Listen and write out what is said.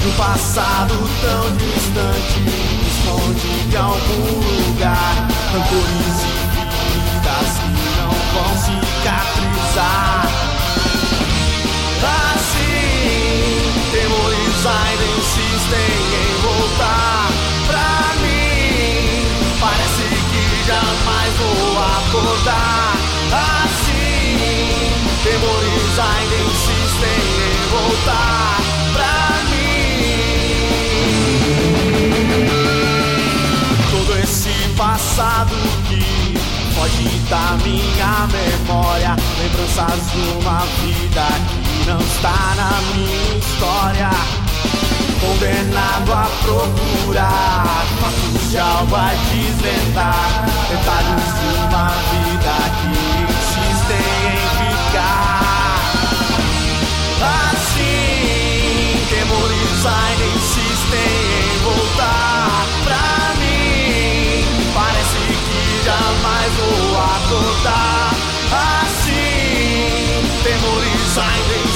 no passado tão distante, esconde em algum lugar rancores e feridas que não vão cicatrizar. Assim, temores ainda insistem em voltar pra mim. Parece que jamais vou acordar. Assim, temores ainda insistem em voltar pra mim. Todo esse passado que foge da minha memória, lembranças de uma vida que não está na minha história. Condenado a procurar fatos de algo a desvendar, detalhes de uma vida que insistem em ficar. Assim, temores ainda insistem em voltar pra mim. Parece que jamais vou acordar. Assim, temores ainda